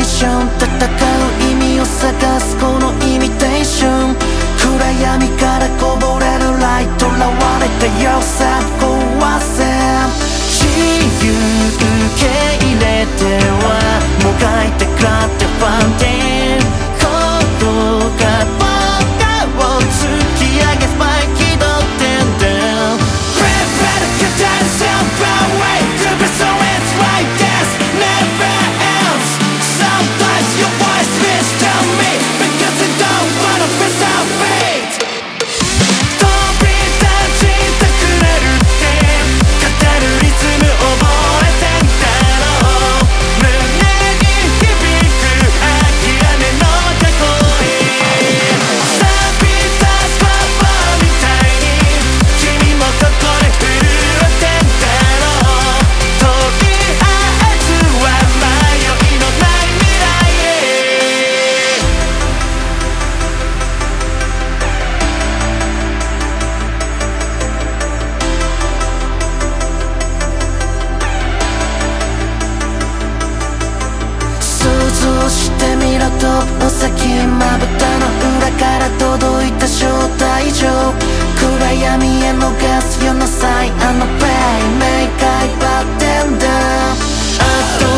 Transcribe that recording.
ション戦う意味を探すこのイミテーション暗闇からこぼれるライトらわれた要素壊せ自由受け入れてはもがいてくらってファンティン心が僕を突き上げスパイ気取ってんだ Prepare to cut yourself away To be so it's like this Never else Sometimes your voice speaks to me Because you don't wanna face our fate 飛び立ちたくなるって語るリズム覚えてんだろう胸に響く諦めの歌声錆びたスパパみたいに君もここで震えてんだろうとりあえずは迷いのない未来へ想像してみろとお先まぶたの裏から届いた招待状暗闇へ逃すようなサインあのプレイメイクバってんだあと